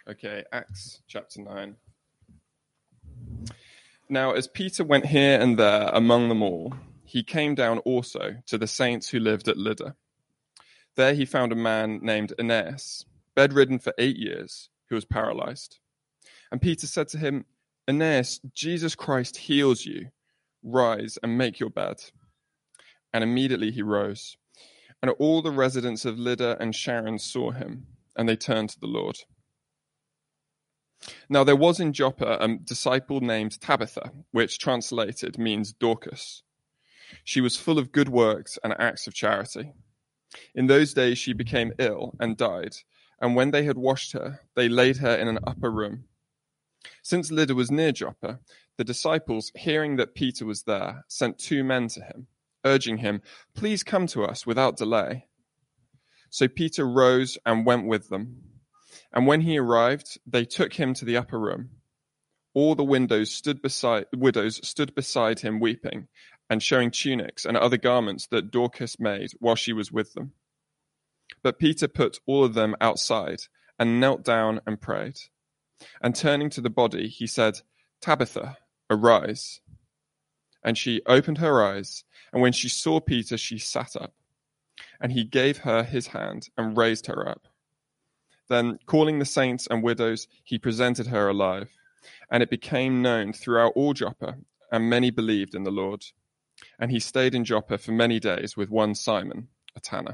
Okay, Acts chapter 9. Now, as Peter went here and there among them all, he came down also to the saints who lived at Lydda. There he found a man named Aeneas, bedridden for 8 years, who was paralyzed. And Peter said to him, Aeneas, Jesus Christ heals you. Rise and make your bed. And immediately he rose. And all the residents of Lydda and Sharon saw him, and they turned to the Lord. Now there was in Joppa a disciple named Tabitha, which translated means Dorcas. She was full of good works and acts of charity. In those days she became ill and died, and when they had washed her, they laid her in an upper room. Since Lydda was near Joppa, the disciples, hearing that Peter was there, sent 2 men to him, urging him, "Please come to us without delay." So Peter rose and went with them. And when he arrived, they took him to the upper room. All the widows stood beside him weeping, and showing tunics and other garments that Dorcas made while she was with them. But Peter put all of them outside, and knelt down and prayed. And turning to the body, he said, "Tabitha, arise." And she opened her eyes, and when she saw Peter, she sat up. And he gave her his hand and raised her up. Then, calling the saints and widows, he presented her alive. And it became known throughout all Joppa, and many believed in the Lord. And he stayed in Joppa for many days with one Simon, a tanner.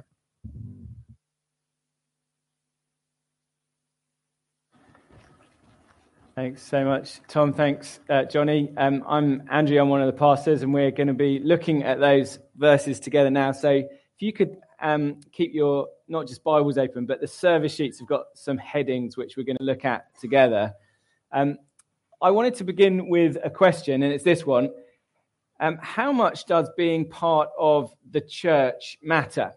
Thanks so much, Tom. Thanks, Johnny. I'm Andrew. I'm one of the pastors, and we're going to be looking at those verses together now. So if you could keep your, not just Bibles open, but the service sheets have got some headings which we're going to look at together. I wanted to begin with a question, and it's this one. How much does being part of the church matter?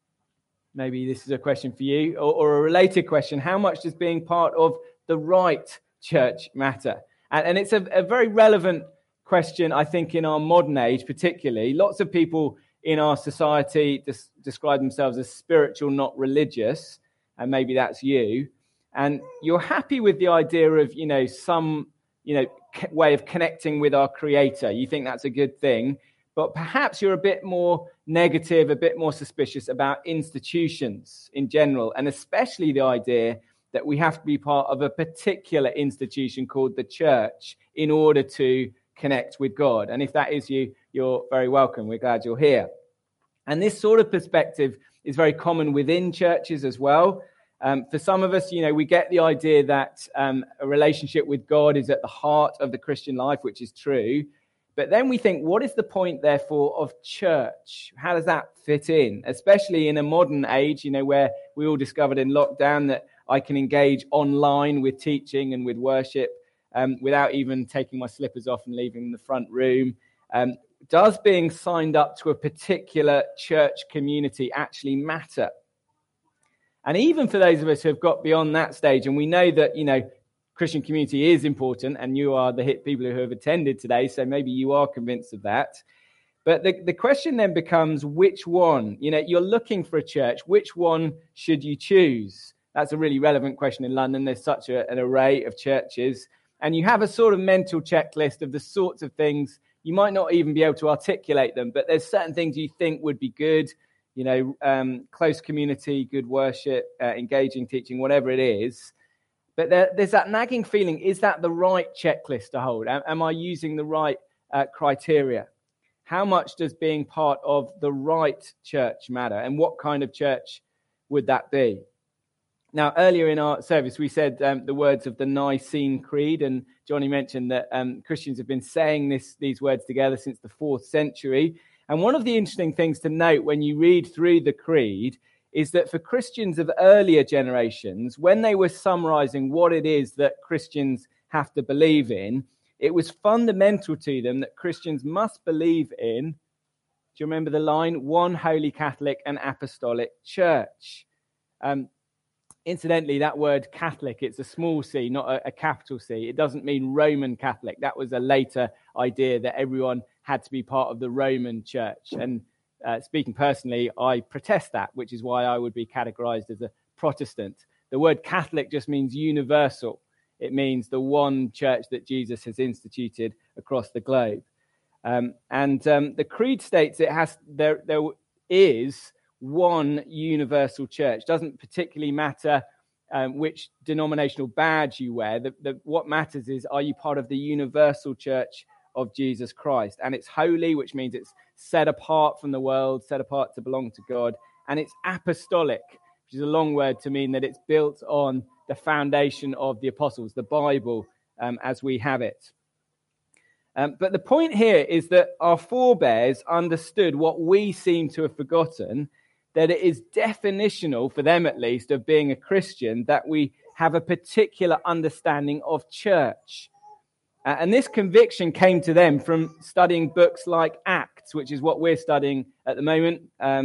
Maybe this is a question for you, or a related question. How much does being part of the right church matter? And it's a very relevant question, I think, in our modern age particularly. Lots of people in our society describe themselves as spiritual, not religious, and maybe that's you. And you're happy with the idea of, some, way of connecting with our Creator. You think that's a good thing, but perhaps you're a bit more negative, a bit more suspicious about institutions in general, and especially the idea that we have to be part of a particular institution called the church in order to connect with God. And if that is you, you're very welcome. We're glad you're here. And this sort of perspective is very common within churches as well. For some of us, we get the idea that a relationship with God is at the heart of the Christian life, which is true. But then we think, what is the point, therefore, of church? How does that fit in? Especially in a modern age, where we all discovered in lockdown that I can engage online with teaching and with worship without even taking my slippers off and leaving the front room. Does being signed up to a particular church community actually matter? And even for those of us who have got beyond that stage, and we know that, Christian community is important, and you are the people who have attended today, so maybe you are convinced of that. But the question then becomes, which one? You're looking for a church. Which one should you choose? That's a really relevant question in London. There's such an array of churches. And you have a sort of mental checklist of the sorts of things. You might not even be able to articulate them, but there's certain things you think would be good. Close community, good worship, engaging teaching, whatever it is. But there's that nagging feeling, is that the right checklist to hold? Am I using the right criteria? How much does being part of the right church matter? And what kind of church would that be? Now, earlier in our service, we said the words of the Nicene Creed, and Johnny mentioned that Christians have been saying these words together since the 4th century. And one of the interesting things to note when you read through the Creed is that for Christians of earlier generations, when they were summarizing what it is that Christians have to believe in, it was fundamental to them that Christians must believe in, do you remember the line? One holy Catholic and apostolic church. Incidentally, that word Catholic, it's a small c, not a capital C. It doesn't mean Roman Catholic. That was a later idea that everyone had to be part of the Roman church. And speaking personally, I protest that, which is why I would be categorized as a Protestant. The word Catholic just means universal. It means the one church that Jesus has instituted across the globe. The creed states there is one universal church. Doesn't particularly matter which denominational badge you wear. What matters is, are you part of the universal church of Jesus Christ? And it's holy, which means it's set apart from the world, set apart to belong to God. And it's apostolic, which is a long word to mean that it's built on the foundation of the apostles, the Bible, as we have it. But the point here is that our forebears understood what we seem to have forgotten, that it is definitional, for them at least, of being a Christian, that we have a particular understanding of church. And this conviction came to them from studying books like Acts, which is what we're studying at the moment,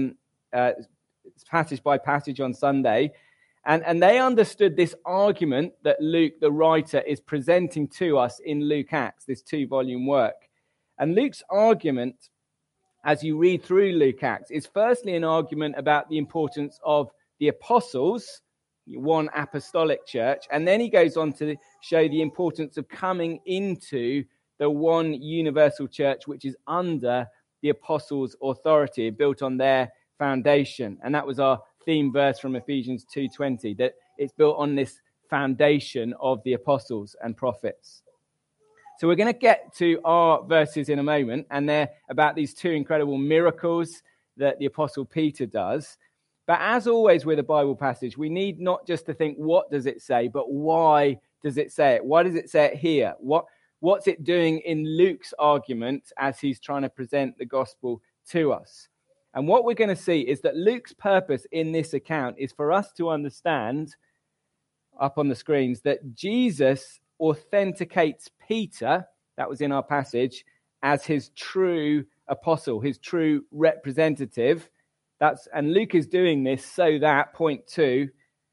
passage by passage on Sunday. And they understood this argument that Luke, the writer, is presenting to us in Luke Acts, this 2-volume work. And Luke's argument, as you read through Luke Acts, is firstly an argument about the importance of the apostles, one apostolic church, and then he goes on to show the importance of coming into the one universal church, which is under the apostles' authority, built on their foundation. And that was our theme verse from Ephesians 2:20, that it's built on this foundation of the apostles and prophets. So we're going to get to our verses in a moment, and they're about these 2 incredible miracles that the Apostle Peter does. But as always with a Bible passage, we need not just to think, what does it say, but why does it say it? Why does it say it here? What's it doing in Luke's argument as he's trying to present the gospel to us? And what we're going to see is that Luke's purpose in this account is for us to understand, up on the screens, that Jesus authenticates Peter, that was in our passage, as his true apostle, his true representative. And Luke is doing this so that, point 2,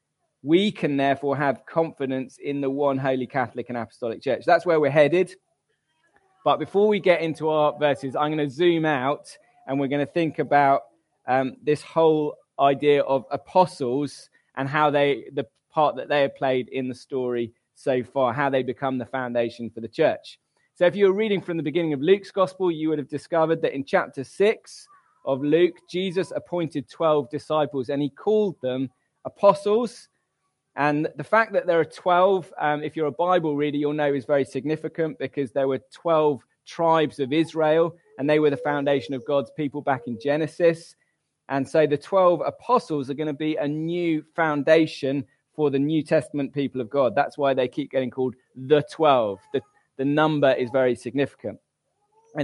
we can therefore have confidence in the one holy Catholic and Apostolic Church. That's where we're headed. But before we get into our verses, I'm going to zoom out and we're going to think about this whole idea of apostles and how the part that they have played in the story so far, how they become the foundation for the church. So if you were reading from the beginning of Luke's gospel, you would have discovered that in chapter 6 of Luke, Jesus appointed 12 disciples and he called them apostles. And the fact that there are 12, if you're a Bible reader, you'll know is very significant, because there were 12 tribes of Israel and they were the foundation of God's people back in Genesis. And so the 12 apostles are going to be a new foundation for the New Testament people of God. That's why they keep getting called the 12. The number is very significant. And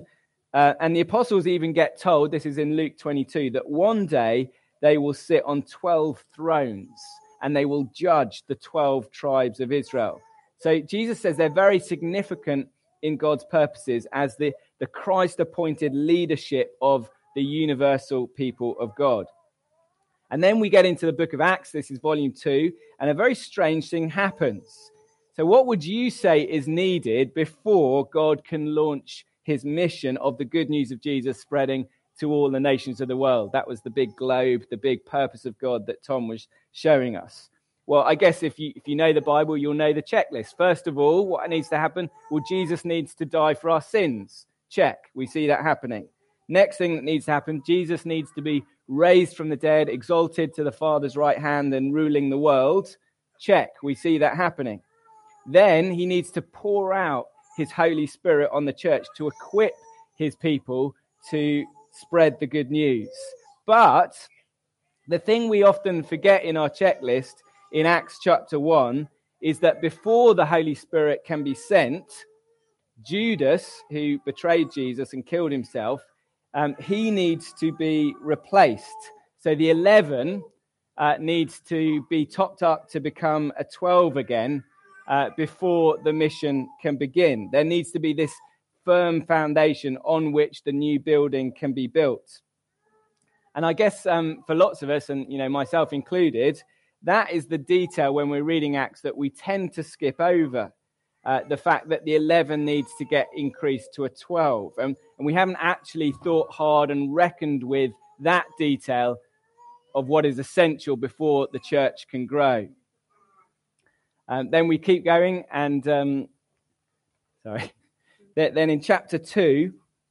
the apostles even get told, this is in Luke 22, that one day they will sit on 12 thrones and they will judge the 12 tribes of Israel. So Jesus says they're very significant in God's purposes as the Christ-appointed leadership of the universal people of God. And then we get into the book of Acts, this is volume 2, and a very strange thing happens. So what would you say is needed before God can launch his mission of the good news of Jesus spreading to all the nations of the world? That was the big globe, the big purpose of God that Tom was showing us. Well, I guess if you know the Bible, you'll know the checklist. First of all, what needs to happen? Well, Jesus needs to die for our sins. Check. We see that happening. Next thing that needs to happen, Jesus needs to be raised from the dead, exalted to the Father's right hand and ruling the world. Check. We see that happening. Then he needs to pour out his Holy Spirit on the church to equip his people to spread the good news. But the thing we often forget in our checklist in Acts chapter 1 is that before the Holy Spirit can be sent, Judas, who betrayed Jesus and killed himself, he needs to be replaced. So the 11 needs to be topped up to become a 12 again before the mission can begin. There needs to be this firm foundation on which the new building can be built. And I guess for lots of us, and myself included, that is the detail when we're reading Acts that we tend to skip over. The fact that the 11 needs to get increased to a 12. And we haven't actually thought hard and reckoned with that detail of what is essential before the church can grow. Then we keep going, and then in chapter 2,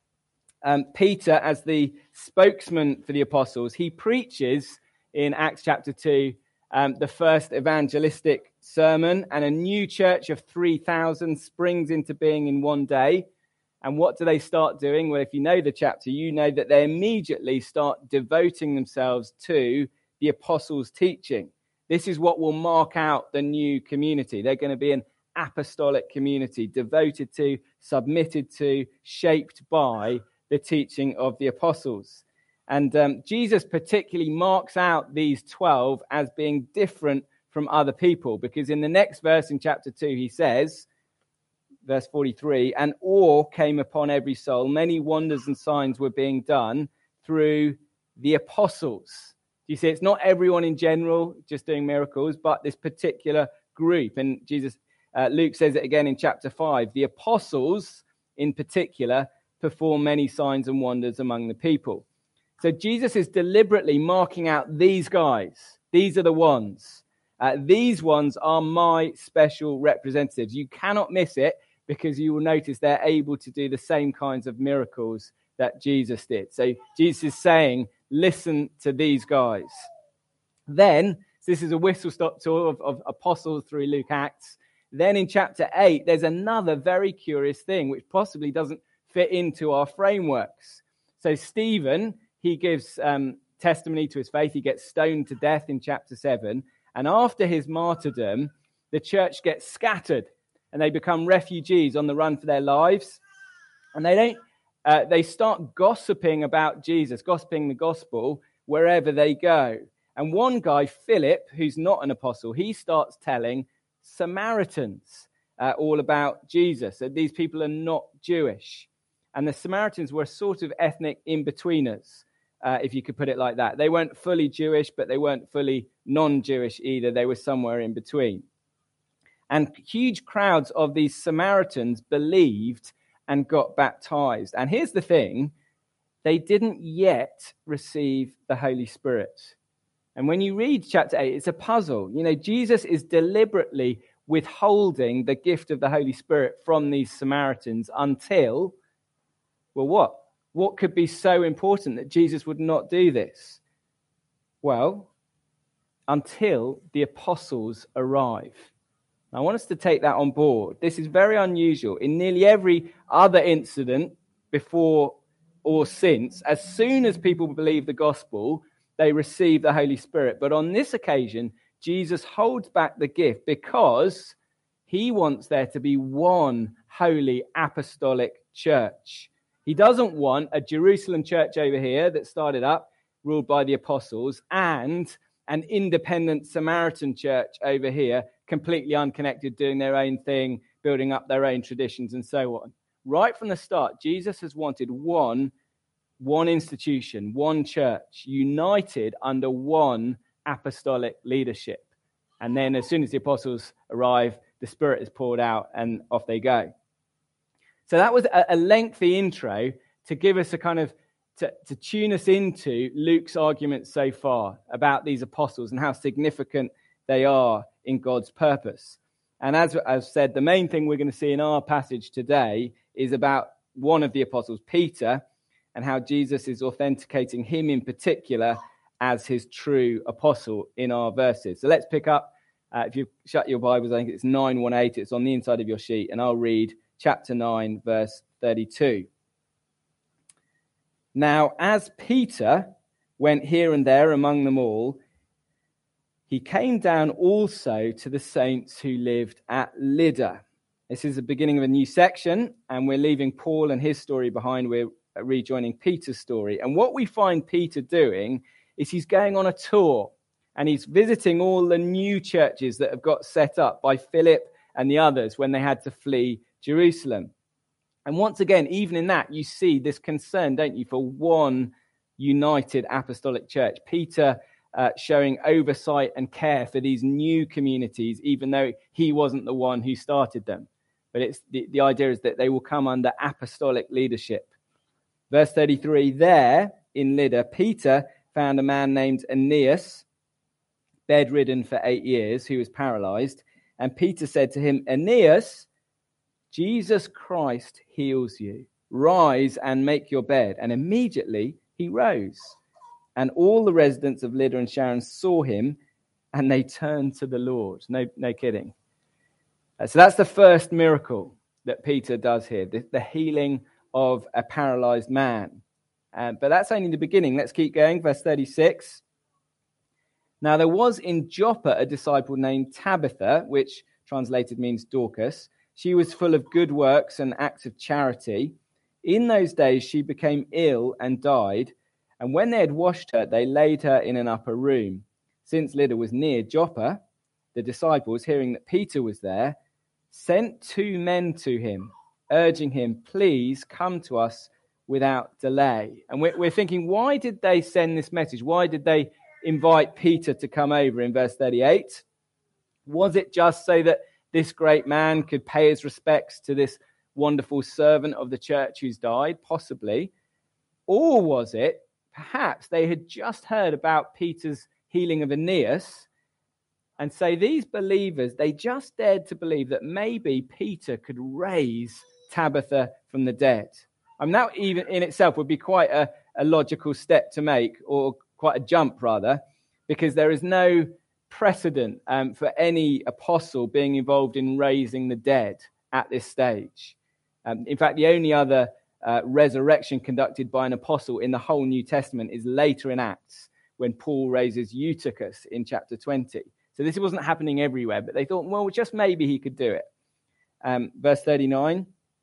Peter, as the spokesman for the apostles, he preaches in Acts chapter 2 the first evangelistic sermon, and a new church of 3,000 springs into being in one day. And what do they start doing? Well, if you know the chapter, you know that they immediately start devoting themselves to the apostles' teaching. This is what will mark out the new community. They're going to be an apostolic community, devoted to, submitted to, shaped by the teaching of the apostles. And Jesus particularly marks out these 12 as being different from other people, because in the next verse in chapter 2, he says, verse 43, and awe came upon every soul. Many wonders and signs were being done through the apostles. You see, it's not everyone in general just doing miracles, but this particular group. And Luke says it again in chapter 5. The apostles, in particular, perform many signs and wonders among the people. So Jesus is deliberately marking out these guys. These are the ones. These ones are my special representatives. You cannot miss it, because you will notice they're able to do the same kinds of miracles that Jesus did. So Jesus is saying, listen to these guys. Then, this is a whistle-stop tour of apostles through Luke Acts. Then in chapter 8, there's another very curious thing, which possibly doesn't fit into our frameworks. So Stephen, he gives testimony to his faith. He gets stoned to death in chapter 7. And after his martyrdom, the church gets scattered, and they become refugees on the run for their lives. And they start gossiping about Jesus, gossiping the gospel wherever they go. And one guy, Philip, who's not an apostle, he starts telling Samaritans all about Jesus. So these people are not Jewish. And the Samaritans were sort of ethnic in-betweeners, if you could put it like that. They weren't fully Jewish, but they weren't fully non-Jewish either. They were somewhere in between. And huge crowds of these Samaritans believed and got baptized. And here's the thing, they didn't yet receive the Holy Spirit. And when you read chapter 8, it's a puzzle. You know, Jesus is deliberately withholding the gift of the Holy Spirit from these Samaritans until, well, what? What could be so important that Jesus would not do this? Well, until the apostles arrive. I want us to take that on board. This is very unusual. In nearly every other incident before or since, as soon as people believe the gospel, they receive the Holy Spirit. But on this occasion, Jesus holds back the gift because he wants there to be one holy apostolic church. He doesn't want a Jerusalem church over here that started up, ruled by the apostles, and an independent Samaritan church over here, completely unconnected, doing their own thing, building up their own traditions and so on. Right from the start, Jesus has wanted one institution, one church, united under one apostolic leadership. And then as soon as the apostles arrive, the Spirit is poured out and off they go. So that was a lengthy intro to give us a kind of, to tune us into Luke's argument so far about these apostles and how significant they are in God's purpose. And as I've said, the main thing we're going to see in our passage today is about one of the apostles, Peter, and how Jesus is authenticating him in particular as his true apostle in our verses. So let's pick up, if you shut your Bibles, I think it's 9:18, it's on the inside of your sheet, and I'll read chapter 9, verse 32. Now, as Peter went here and there among them all, he came down also to the saints who lived at Lydda. This is the beginning of a new section, and we're leaving Paul and his story behind. We're rejoining Peter's story. And what we find Peter doing is he's going on a tour, and he's visiting all the new churches that have got set up by Philip and the others when they had to flee Jerusalem. And once again, even in that, you see this concern, don't you, for one united apostolic church. Peter showing oversight and care for these new communities, even though he wasn't the one who started them. But it's the idea is that they will come under apostolic leadership. Verse 33, there in Lydda, Peter found a man named Aeneas, bedridden for 8 years, who was paralyzed. And Peter said to him, Aeneas, Jesus Christ heals you. Rise and make your bed. And immediately he rose. And all the residents of Lydda and Sharon saw him, and they turned to the Lord. No kidding. So that's the first miracle that Peter does here, the healing of a paralyzed man. But that's only the beginning. Let's keep going. Verse 36. Now there was in Joppa a disciple named Tabitha, which translated means Dorcas. She was full of good works and acts of charity. In those days she became ill and died. And when they had washed her, they laid her in an upper room. Since Lydda was near Joppa, the disciples, hearing that Peter was there, sent 2 men to him, urging him, please come to us without delay. And we're thinking, why did they send this message? Why did they invite Peter to come over in verse 38? Was it just so that this great man could pay his respects to this wonderful servant of the church who's died? Possibly. Or was it perhaps they had just heard about Peter's healing of Aeneas, and so these believers, they just dared to believe that maybe Peter could raise Tabitha from the dead. That even in itself would be quite a logical step to make, or quite a jump rather, because there is no precedent for any apostle being involved in raising the dead at this stage. In fact, the only other resurrection conducted by an apostle in the whole New Testament is later in Acts, when Paul raises Eutychus in chapter 20. So this wasn't happening everywhere, but they thought, well, just maybe he could do it. Verse 39.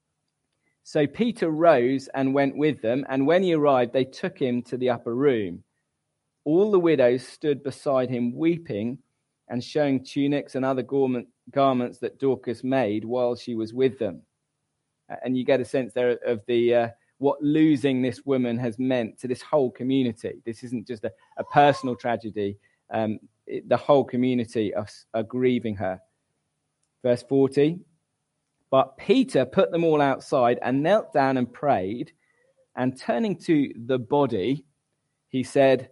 So Peter rose and went with them, and when he arrived, they took him to the upper room. All the widows stood beside him weeping and showing tunics and other garments that Dorcas made while she was with them. And you get a sense there of what losing this woman has meant to this whole community. This isn't just a personal tragedy. The whole community are grieving her. Verse 40. But Peter put them all outside and knelt down and prayed. And turning to the body, he said,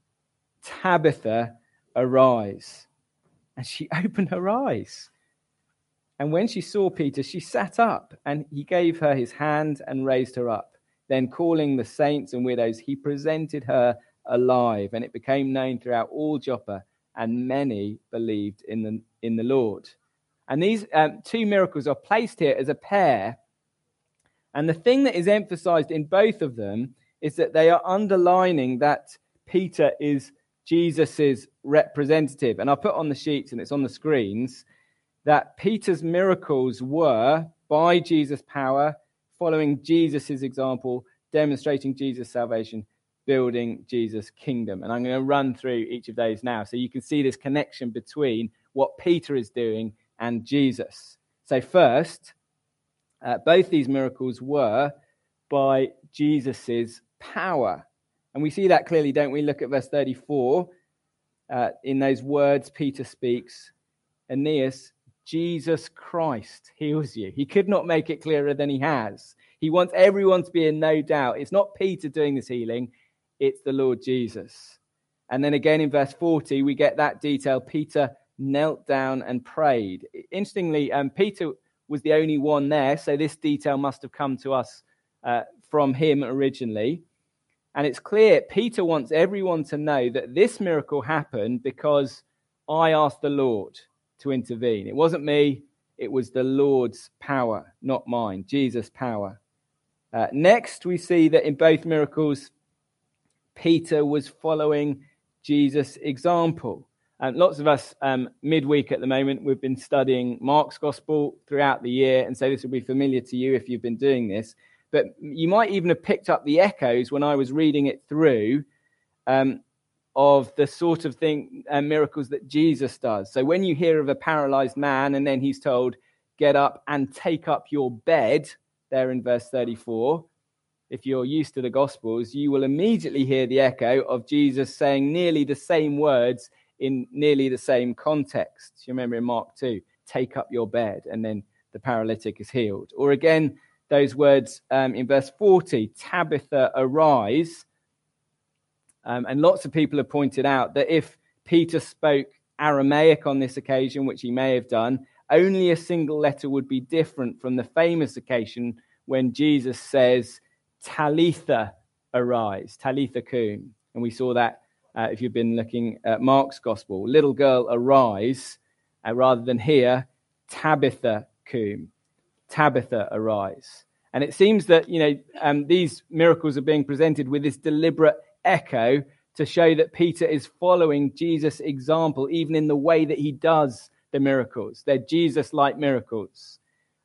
Tabitha, arise. And she opened her eyes. And when she saw Peter, she sat up, and he gave her his hand and raised her up. Then calling the saints and widows, he presented her alive, and it became known throughout all Joppa, and many believed in the Lord. And these 2 miracles are placed here as a pair. And the thing that is emphasized in both of them is that they are underlining that Peter is Jesus's representative. And I'll put on the sheets, and it's on the screens, that Peter's miracles were by Jesus' power, following Jesus' example, demonstrating Jesus' salvation, building Jesus' kingdom. And I'm going to run through each of those now so you can see this connection between what Peter is doing and Jesus. So first, both these miracles were by Jesus' power. And we see that clearly, don't we? Look at verse 34. In those words Peter speaks, Aeneas, Jesus Christ heals you. He could not make it clearer than he has. He wants everyone to be in no doubt. It's not Peter doing this healing, it's the Lord Jesus. And then again in verse 40, we get that detail. Peter knelt down and prayed. Interestingly, Peter was the only one there, so this detail must have come to us from him originally. And it's clear Peter wants everyone to know that this miracle happened because I asked the Lord to intervene. It wasn't me, it was the Lord's power, not mine, Jesus' power. Next, we see that in both miracles, Peter was following Jesus' example. Lots of us midweek at the moment, we've been studying Mark's Gospel throughout the year, and so this will be familiar to you if you've been doing this. But you might even have picked up the echoes when I was reading it through of the sort of thing and miracles that Jesus does. So when you hear of a paralyzed man and then he's told, get up and take up your bed, there in verse 34, if you're used to the Gospels, you will immediately hear the echo of Jesus saying nearly the same words in nearly the same context. You remember in Mark 2, take up your bed, and then the paralytic is healed. Or again, those words in verse 40, Tabitha, arise. And lots of people have pointed out that if Peter spoke Aramaic on this occasion, which he may have done, only a single letter would be different from the famous occasion when Jesus says, Talitha, arise, Talitha cum. And we saw that if you've been looking at Mark's gospel, little girl, arise, rather than here, Tabitha cum, Tabitha, arise. And it seems that, these miracles are being presented with this deliberate echo to show that Peter is following Jesus' example, even in the way that he does the miracles. They're Jesus-like miracles.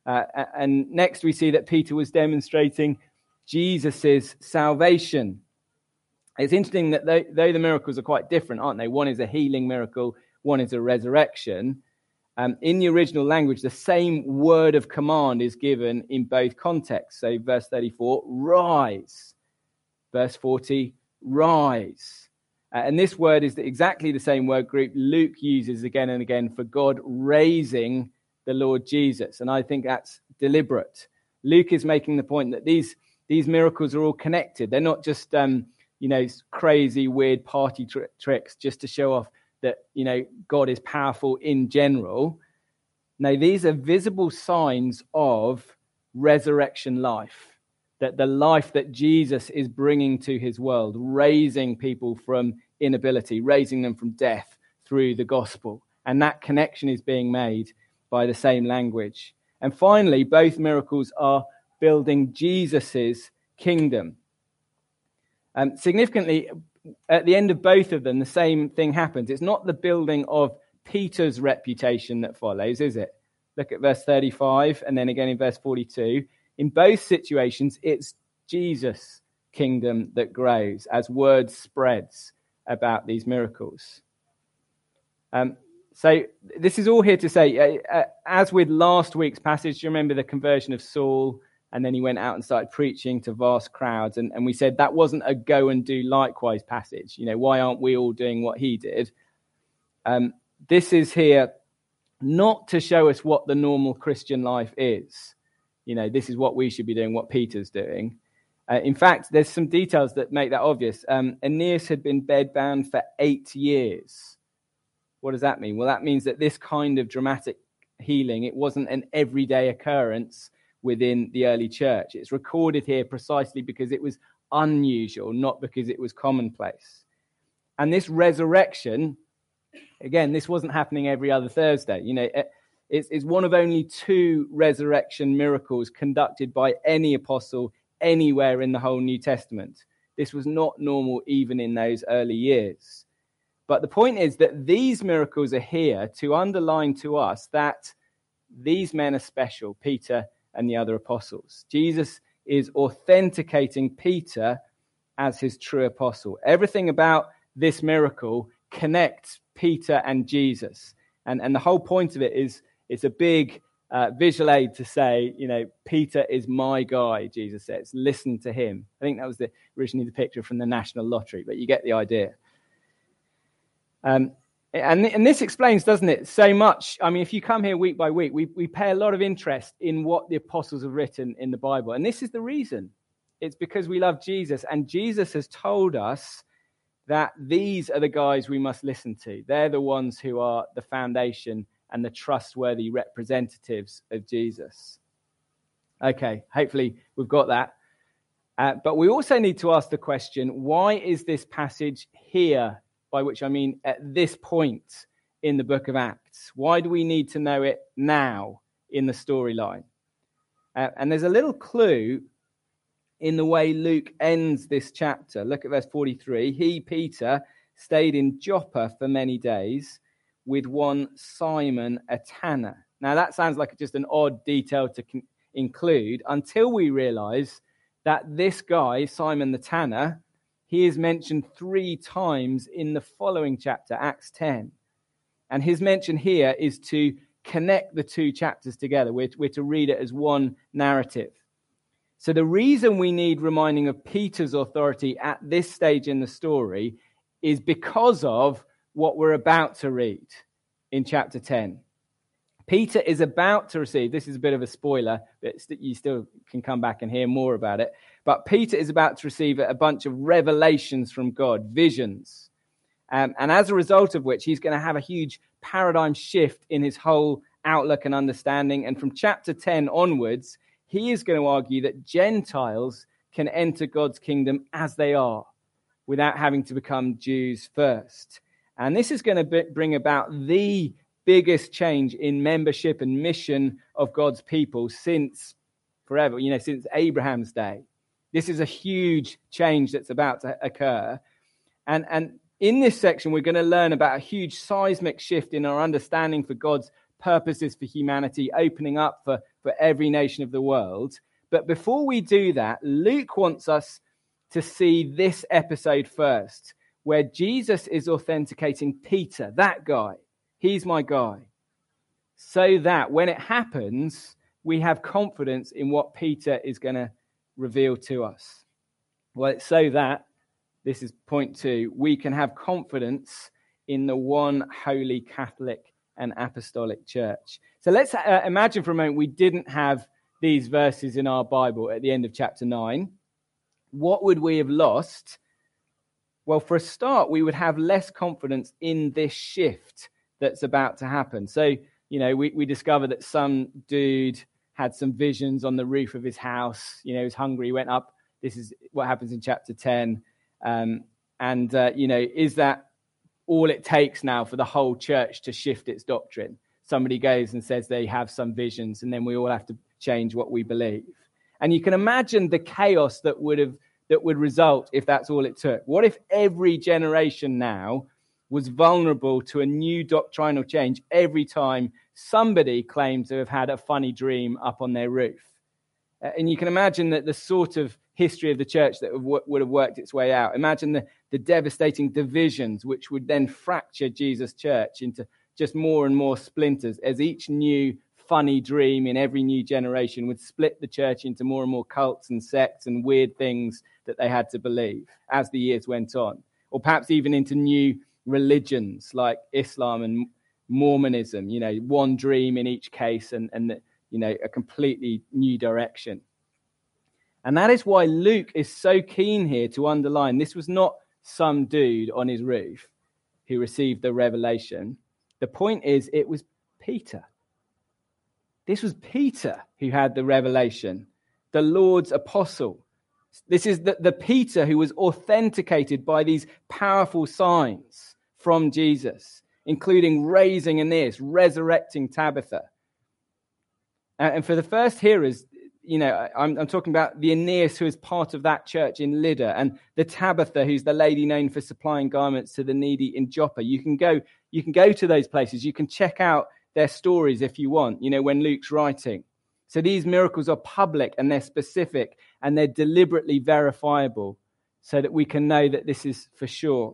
And next we see that Peter was demonstrating Jesus' salvation. It's interesting that though the miracles are quite different, aren't they? One is a healing miracle, one is a resurrection. In the original language, the same word of command is given in both contexts. So verse 34, rise. Verse 40, rise. And this word is exactly the same word group Luke uses again and again for God raising the Lord Jesus. And I think that's deliberate. Luke is making the point that these miracles are all connected. They're not just crazy, weird party tricks just to show off that, God is powerful in general. No, these are visible signs of resurrection life. That the life that Jesus is bringing to his world, raising people from inability, raising them from death through the gospel. And that connection is being made by the same language. And finally, both miracles are building Jesus's kingdom. Significantly, at the end of both of them, the same thing happens. It's not the building of Peter's reputation that follows, is it? Look at verse 35 and then again in verse 42. In both situations, it's Jesus' kingdom that grows as word spreads about these miracles. So this is all here to say, as with last week's passage, do you remember the conversion of Saul? And then he went out and started preaching to vast crowds. And we said that wasn't a go and do likewise passage. Why aren't we all doing what he did? This is here not to show us what the normal Christian life is. This is what we should be doing, what Peter's doing. In fact, there's some details that make that obvious. Aeneas had been bedbound for 8 years. What does that mean? Well, that means that this kind of dramatic healing, it wasn't an everyday occurrence within the early church. It's recorded here precisely because it was unusual, not because it was commonplace. And this resurrection, again, this wasn't happening every other Thursday. It's one of only 2 resurrection miracles conducted by any apostle anywhere in the whole New Testament. This was not normal even in those early years. But the point is that these miracles are here to underline to us that these men are special, Peter and the other apostles. Jesus is authenticating Peter as his true apostle. Everything about this miracle connects Peter and Jesus. And the whole point of it is it's a big visual aid to say, Peter is my guy, Jesus says. Listen to him. I think that was originally the picture from the National Lottery, but you get the idea. And this explains, doesn't it, so much. I mean, if you come here week by week, we pay a lot of interest in what the apostles have written in the Bible. And this is the reason. It's because we love Jesus. And Jesus has told us that these are the guys we must listen to. They're the ones who are the foundation and the trustworthy representatives of Jesus. Okay, hopefully we've got that. But we also need to ask the question, why is this passage here? By which I mean at this point in the book of Acts. Why do we need to know it now in the storyline? And there's a little clue in the way Luke ends this chapter. Look at verse 43. He, Peter, stayed in Joppa for many days with one Simon, a tanner. Now that sounds like just an odd detail to include until we realize that this guy, Simon the tanner, he is mentioned 3 times in the following chapter, Acts 10. And his mention here is to connect the 2 chapters together. We're to read it as one narrative. So the reason we need reminding of Peter's authority at this stage in the story is because of what we're about to read in chapter 10. Peter is about to receive, this is a bit of a spoiler, but you still can come back and hear more about it. But Peter is about to receive a bunch of revelations from God, visions. And as a result of which, he's going to have a huge paradigm shift in his whole outlook and understanding. And from chapter 10 onwards, he is going to argue that Gentiles can enter God's kingdom as they are, without having to become Jews first. And this is going to bring about the biggest change in membership and mission of God's people since forever, since Abraham's day. This is a huge change that's about to occur. And in this section, we're going to learn about a huge seismic shift in our understanding for God's purposes for humanity, opening up for every nation of the world. But before we do that, Luke wants us to see this episode first, where Jesus is authenticating Peter, that guy. He's my guy. So that when it happens, we have confidence in what Peter is going to reveal to us. Well, it's so that, this is point 2, we can have confidence in the one holy Catholic and Apostolic Church. So let's imagine for a moment we didn't have these verses in our Bible at the end of chapter 9. What would we have lost? Well, for a start, we would have less confidence in this shift that's about to happen. So, we discover that some dude had some visions on the roof of his house. He was hungry, he went up. This is what happens in chapter 10. Is that all it takes now for the whole church to shift its doctrine? Somebody goes and says they have some visions, and then we all have to change what we believe. And you can imagine the chaos that would result if that's all it took. What if every generation now was vulnerable to a new doctrinal change every time somebody claimed to have had a funny dream up on their roof? And you can imagine that the sort of history of the church that would have worked its way out. Imagine the devastating divisions which would then fracture Jesus' church into just more and more splinters, as each new funny dream in every new generation would split the church into more and more cults and sects and weird things that they had to believe as the years went on. Or perhaps even into new religions like Islam and Mormonism, one dream in each case and a completely new direction. And that is why Luke is so keen here to underline this was not some dude on his roof who received the revelation. The point is, it was Peter. This was Peter who had the revelation, the Lord's apostle. This is the Peter who was authenticated by these powerful signs from Jesus, including raising Aeneas, resurrecting Tabitha. And for the first hearers, I'm talking about the Aeneas who is part of that church in Lydda, and the Tabitha who's the lady known for supplying garments to the needy in Joppa. You can go to those places. You can check out their stories if you want, when Luke's writing. So these miracles are public and they're specific and they're deliberately verifiable so that we can know that this is for sure.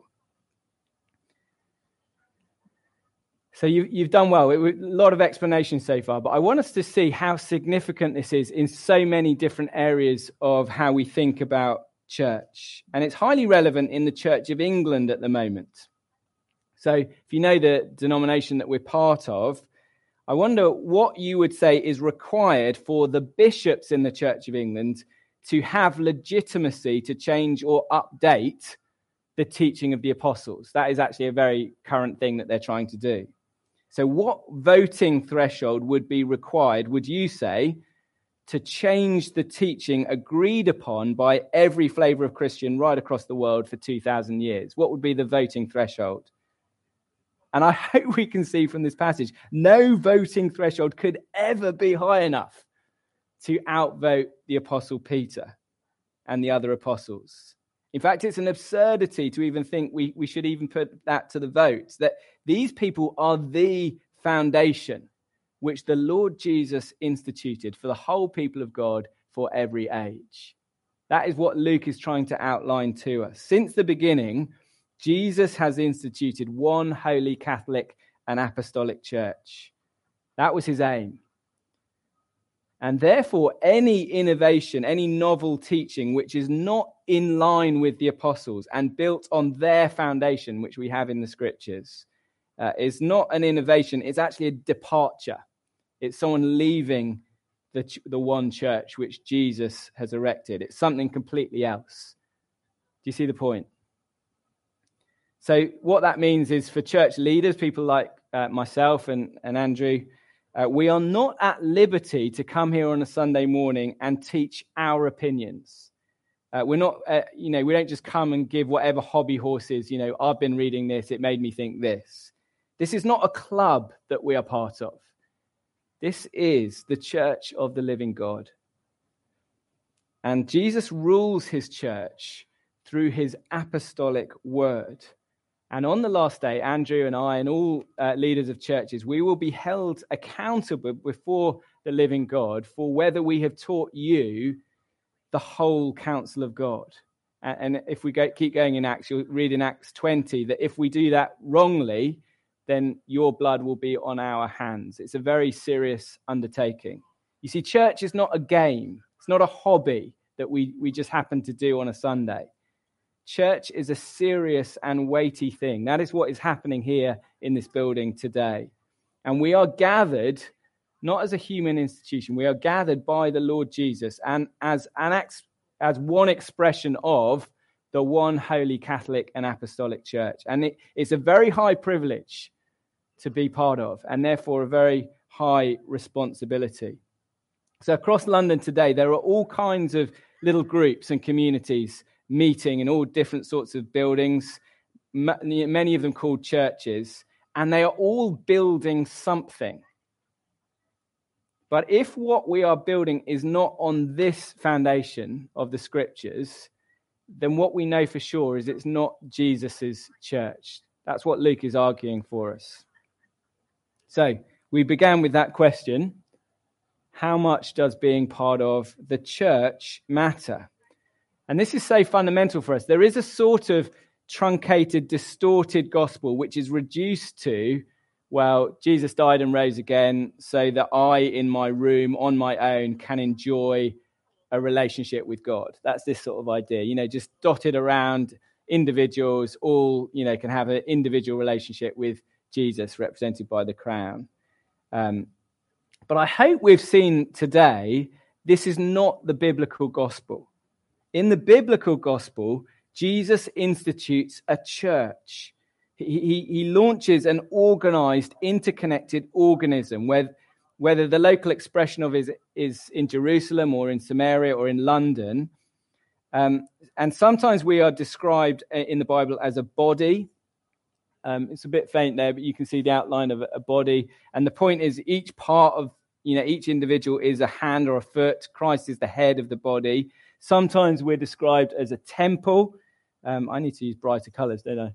So you've done well. A lot of explanation so far, but I want us to see how significant this is in so many different areas of how we think about church. And it's highly relevant in the Church of England at the moment. So if you know the denomination that we're part of, I wonder what you would say is required for the bishops in the Church of England to have legitimacy to change or update the teaching of the apostles. That is actually a very current thing that they're trying to do. So what voting threshold would be required, would you say, to change the teaching agreed upon by every flavor of Christian right across the world for 2,000 years? What would be the voting threshold? And I hope we can see from this passage, no voting threshold could ever be high enough to outvote the Apostle Peter and the other apostles. In fact, it's an absurdity to even think we should even put that to the vote, that these people are the foundation which the Lord Jesus instituted for the whole people of God for every age. That is what Luke is trying to outline to us. Since the beginning, Jesus has instituted one holy Catholic and Apostolic Church. That was his aim. And therefore, any innovation, any novel teaching which is not in line with the apostles and built on their foundation, which we have in the scriptures, is not an innovation, it's actually a departure. It's someone leaving the one church which Jesus has erected. It's something completely else. Do you see the point? So what that means is for church leaders, people like myself and Andrew, we are not at liberty to come here on a Sunday morning and teach our opinions. We're not, we don't just come and give whatever hobby horses, I've been reading this, it made me think this. This is not a club that we are part of. This is the church of the living God. And Jesus rules his church through his apostolic word. And on the last day, Andrew and I and all leaders of churches, we will be held accountable before the living God for whether we have taught you the whole counsel of God. And if we keep going in Acts, you'll read in Acts 20 that if we do that wrongly, then your blood will be on our hands. It's a very serious undertaking. You see, church is not a game. It's not a hobby that we just happen to do on a Sunday. Church is a serious and weighty thing. That is what is happening here in this building today. And we are gathered, not as a human institution, we are gathered by the Lord Jesus and as one expression of the one holy Catholic and Apostolic Church. And it's a very high privilege to be part of, and therefore a very high responsibility. So across London today, there are all kinds of little groups and communities meeting in all different sorts of buildings, many of them called churches, and they are all building something. But if what we are building is not on this foundation of the scriptures, then what we know for sure is it's not Jesus's church. That's what Luke is arguing for us. So we began with that question: how much does being part of the church matter? And this is so fundamental for us. There is a sort of truncated, distorted gospel which is reduced to, well, Jesus died and rose again so that I, in my room, on my own, can enjoy a relationship with God. That's this sort of idea, just dotted around individuals, all, can have an individual relationship with Jesus represented by the crown. But I hope we've seen today, this is not the biblical gospel. In the biblical gospel, Jesus institutes a church. He launches an organized, interconnected organism, whether the local expression of it is in Jerusalem or in Samaria or in London. And sometimes we are described in the Bible as a body. It's a bit faint there, but you can see the outline of a body. And the point is each part of, each individual is a hand or a foot. Christ is the head of the body. Sometimes we're described as a temple. I need to use brighter colors, don't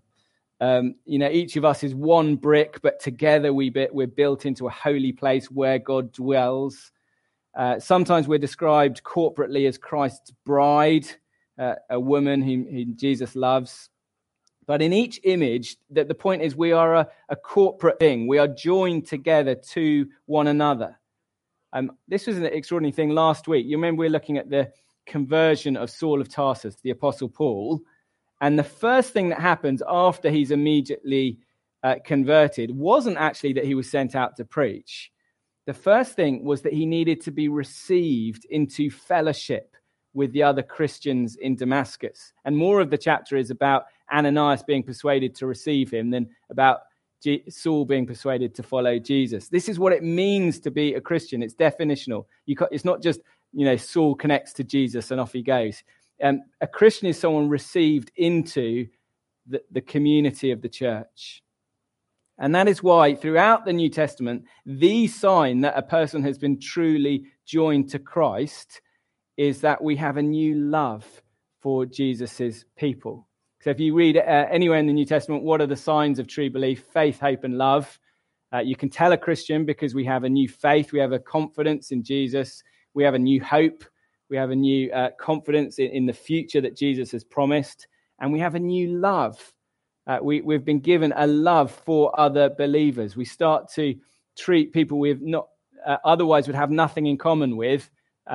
I? Each of us is one brick, but together we're built into a holy place where God dwells. Sometimes we're described corporately as Christ's bride, a woman whom Jesus loves. But in each image, the point is we are a corporate thing. We are joined together to one another. This was an extraordinary thing last week. You remember we were looking at the conversion of Saul of Tarsus, the Apostle Paul. And the first thing that happens after he's immediately converted wasn't actually that he was sent out to preach. The first thing was that he needed to be received into fellowship with the other Christians in Damascus. And more of the chapter is about Ananias being persuaded to receive him than about Saul being persuaded to follow Jesus. This is what it means to be a Christian. It's definitional. It's not just, Saul connects to Jesus and off he goes. A Christian is someone received into the community of the church. And that is why throughout the New Testament, the sign that a person has been truly joined to Christ is that we have a new love for Jesus's people. So if you read anywhere in the New Testament, what are the signs of true belief? Faith, hope, and love. You can tell a Christian because we have a new faith. We have a confidence in Jesus. We have a new hope. We have a new confidence in the future that Jesus has promised. And we have a new love. We've been given a love for other believers. We start to treat people we've not otherwise would have nothing in common with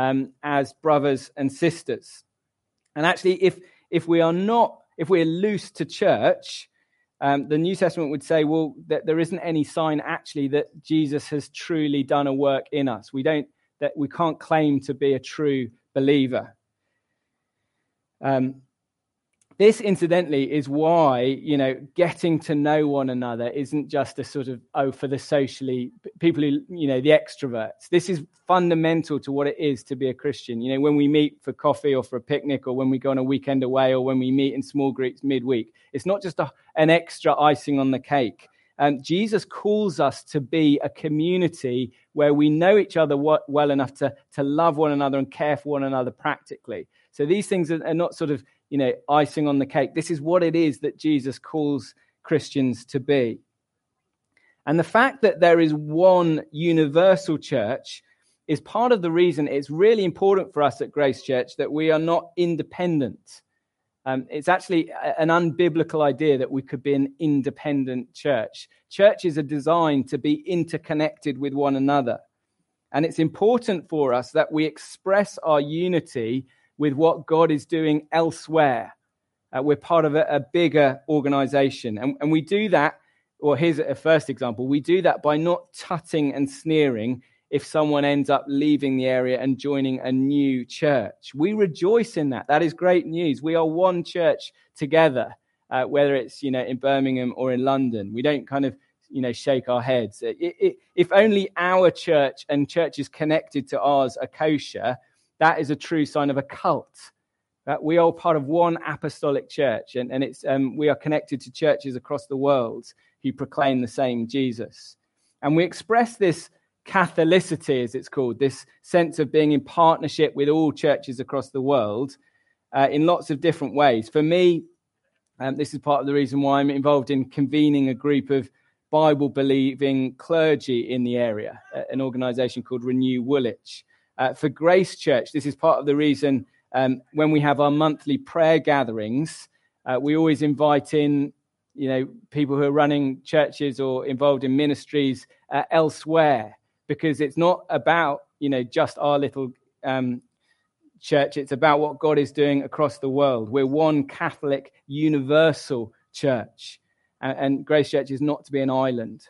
as brothers and sisters. And actually, if we're loose to church, the New Testament would say, well, that there isn't any sign actually that Jesus has truly done a work in us. We can't claim to be a true believer. This, incidentally, is why, getting to know one another isn't just a sort of, for the socially, people who, the extroverts. This is fundamental to what it is to be a Christian. When we meet for coffee or for a picnic, or when we go on a weekend away, or when we meet in small groups midweek, it's not just an extra icing on the cake. Jesus calls us to be a community where we know each other well enough to love one another and care for one another practically. So these things are not sort of, icing on the cake. This is what it is that Jesus calls Christians to be. And the fact that there is one universal church is part of the reason it's really important for us at Grace Church that we are not independent. It's actually an unbiblical idea that we could be an independent church. Churches are designed to be interconnected with one another. And it's important for us that we express our unity with what God is doing elsewhere. We're part of a bigger organization. And we do that, or here's a first example, we do that by not tutting and sneering if someone ends up leaving the area and joining a new church. We rejoice in that. That is great news. We are one church together, whether it's, in Birmingham or in London. We don't kind of, shake our heads. If only our church and churches connected to ours are kosher, that is a true sign of a cult. We are part of one apostolic church, and it's we are connected to churches across the world who proclaim the same Jesus. And we express this Catholicity, as it's called, this sense of being in partnership with all churches across the world in lots of different ways. For me, this is part of the reason why I'm involved in convening a group of Bible-believing clergy in the area, an organisation called Renew Woolwich. For Grace Church, this is part of the reason when we have our monthly prayer gatherings, we always invite in, people who are running churches or involved in ministries elsewhere, because it's not about, just our little church. It's about what God is doing across the world. We're one Catholic universal church, and Grace Church is not to be an island.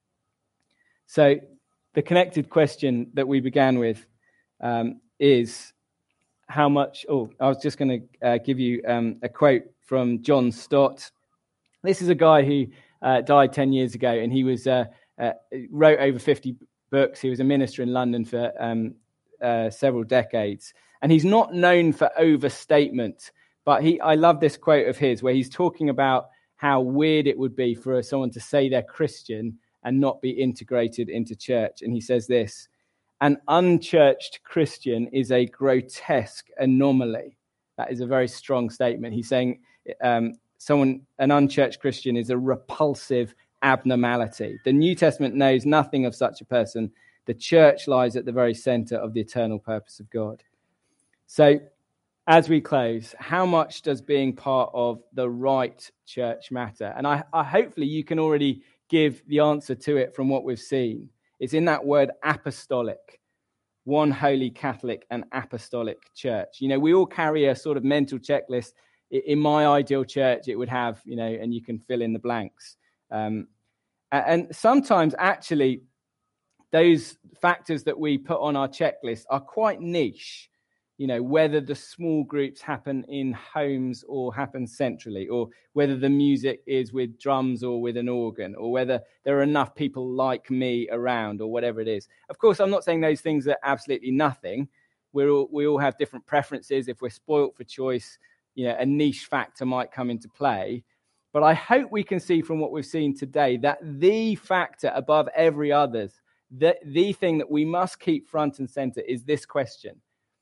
So the connected question that we began with is how much... I was just going to give you a quote from John Stott. This is a guy who died 10 years ago, and he was wrote over 50 books. He was a minister in London for several decades. And he's not known for overstatement, but I love this quote of his where he's talking about how weird it would be for someone to say they're Christian and not be integrated into church. And he says this: an unchurched Christian is a grotesque anomaly. That is a very strong statement. He's saying an unchurched Christian is a repulsive abnormality. The New Testament knows nothing of such a person. The church lies at the very center of the eternal purpose of God. So, as we close, how much does being part of the right church matter? And I hopefully you can already give the answer to it from what we've seen. It's in that word apostolic, one holy Catholic and apostolic church. We all carry a sort of mental checklist. In my ideal church, it would have, and you can fill in the blanks. And sometimes actually those factors that we put on our checklist are quite niche. Whether the small groups happen in homes or happen centrally, or whether the music is with drums or with an organ, or whether there are enough people like me around, or whatever it is. Of course, I'm not saying those things are absolutely nothing. We all have different preferences. If we're spoilt for choice, a niche factor might come into play. But I hope we can see from what we've seen today that the factor above every others, the thing that we must keep front and center is this question.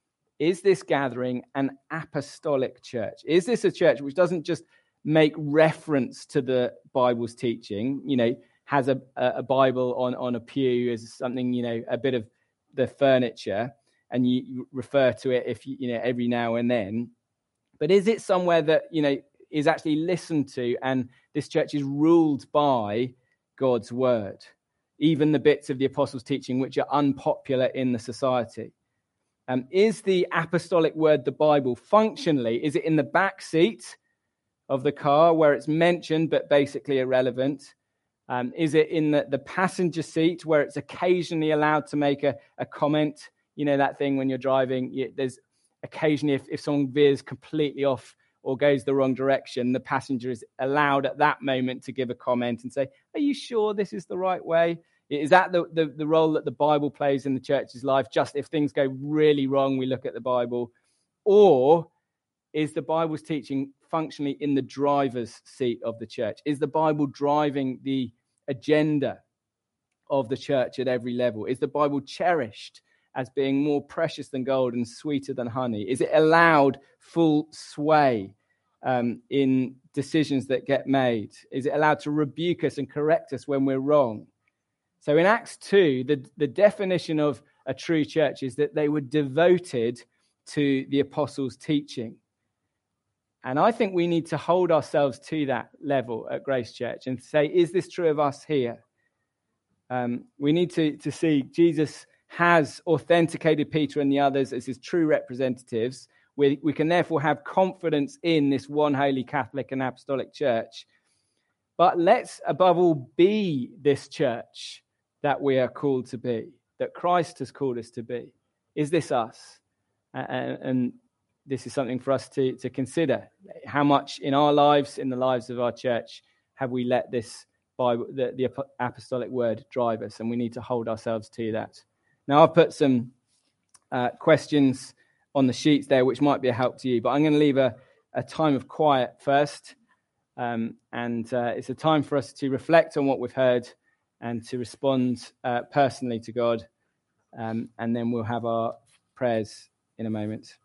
Is this gathering an apostolic church? Is this a church which doesn't just make reference to the Bible's teaching, has a Bible on a pew as something, a bit of the furniture, and you refer to it if every now and then? But is it somewhere that, is actually listened to, and this church is ruled by God's word, even the bits of the apostles' teaching which are unpopular in the society? Is the apostolic word, the Bible, functionally, is it in the back seat, of the car where it's mentioned but basically irrelevant? Is it in the passenger seat where it's occasionally allowed to make a comment? You know, that thing when you're driving, there's occasionally, if someone veers completely off or goes the wrong direction, the passenger is allowed at that moment to give a comment and say, are you sure this is the right way? Is that the role that the Bible plays in the church's life? Just if things go really wrong, we look at the Bible? Or is the Bible's teaching functionally in the driver's seat of the church? Is the Bible driving the agenda of the church at every level? Is the Bible cherished as being more precious than gold and sweeter than honey? Is it allowed full sway in decisions that get made? Is it allowed to rebuke us and correct us when we're wrong? So in Acts 2, the definition of a true church is that they were devoted to the apostles' teaching. And I think we need to hold ourselves to that level at Grace Church and say, is this true of us here? We need to see Jesus has authenticated Peter and the others as his true representatives. We can therefore have confidence in this one holy Catholic and Apostolic Church. But let's above all be this church that we are called to be, that Christ has called us to be. Is this us? And this is something for us to consider. How much in our lives, in the lives of our church, have we let this Bible, the apostolic word, drive us? And we need to hold ourselves to that. Now, I've put some questions on the sheets there, which might be a help to you. But I'm going to leave a time of quiet first. And it's a time for us to reflect on what we've heard and to respond personally to God. And then we'll have our prayers in a moment.